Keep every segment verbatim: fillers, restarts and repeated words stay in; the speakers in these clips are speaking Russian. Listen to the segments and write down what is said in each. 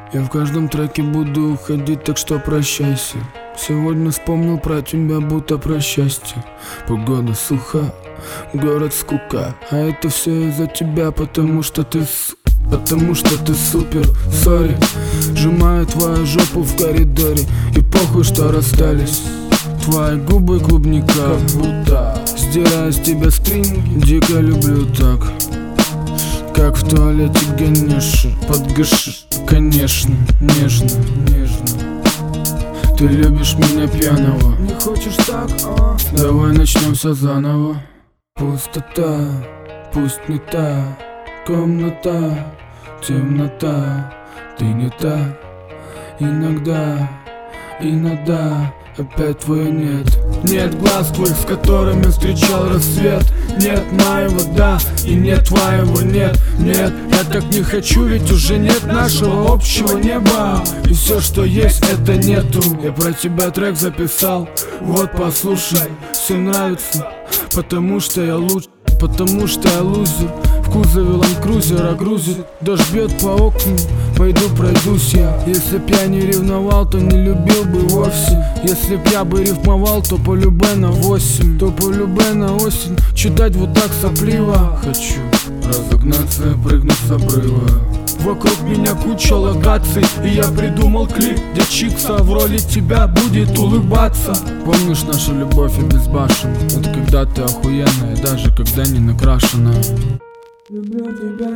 Я в каждом треке буду уходить, так что прощайся. Сегодня вспомнил про тебя, будто про счастье. Погода суха, город скука, а это все из-за тебя, потому что ты с... Потому что ты супер, сори. Сжимаю твою жопу в коридоре, и похуй, что расстались. Твои губы клубника, как будто стираю с тебя стринги. Дико люблю так, как в туалете Ганеша. Под гашиш, конечно, нежно, нежно. Ты любишь меня пьяного. Не хочешь так, а? Давай начнем все заново. Пустота, пусть не та комната, темнота, ты не та. Иногда, иногда опять твоего нет. Нет глаз твоих, с которыми встречал рассвет. Нет моего да, и нет твоего нет. Нет, я так не хочу, ведь уже нет нашего общего неба. И все, что есть, это нету. Я про тебя трек записал, вот послушай. Все нравится, потому что я лучше, потому что я лузер. В кузове ландкрузера грузит, дождь бьет по окнам, пойду пройдусь я. Если б я не ревновал, то не любил бы вовсе. Если б я бы рифмовал, то по любэ на восемь. То по любэ на осень, читать вот так сопливо. Хочу разогнаться и прыгнуть с обрыва. Вокруг меня куча локаций, и я придумал клип, где Чикса в роли тебя будет улыбаться. Помнишь нашу любовь и безбашен? Это когда ты охуенная, даже когда не накрашена. Люблю тебя.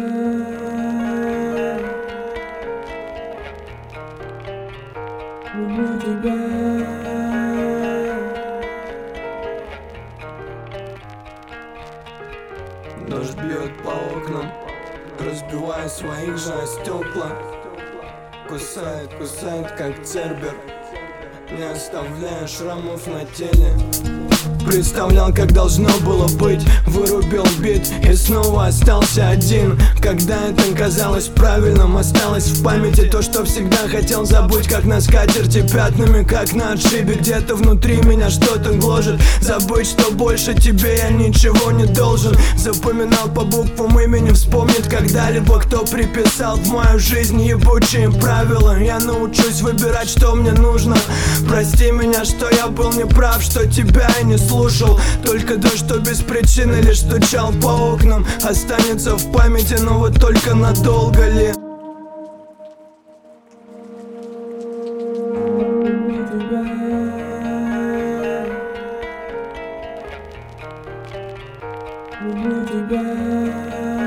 Люблю тебя. Дождь бьет по окнам, разбивая своих же стекла. Кусает, кусает, как цербер, не оставляя шрамов на теле. Представлял, как должно было быть, вырубил бит и снова остался один. Когда это казалось правильным, осталось в памяти то, что всегда хотел забыть. Как на скатерти пятнами, как на отшибе. Где-то внутри меня что-то гложет. Забыть, что больше тебе я ничего не должен. Запоминал по буквам имени, вспомнит когда-либо, кто приписал в мою жизнь ебучие правила. Я научусь выбирать, что мне нужно. Прости меня, что я был неправ, что тебя я не слушал. Только то, что без причины лишь стучал по окнам, останется в памяти, но вот только надолго ли? Люблю тебя. Люблю тебя.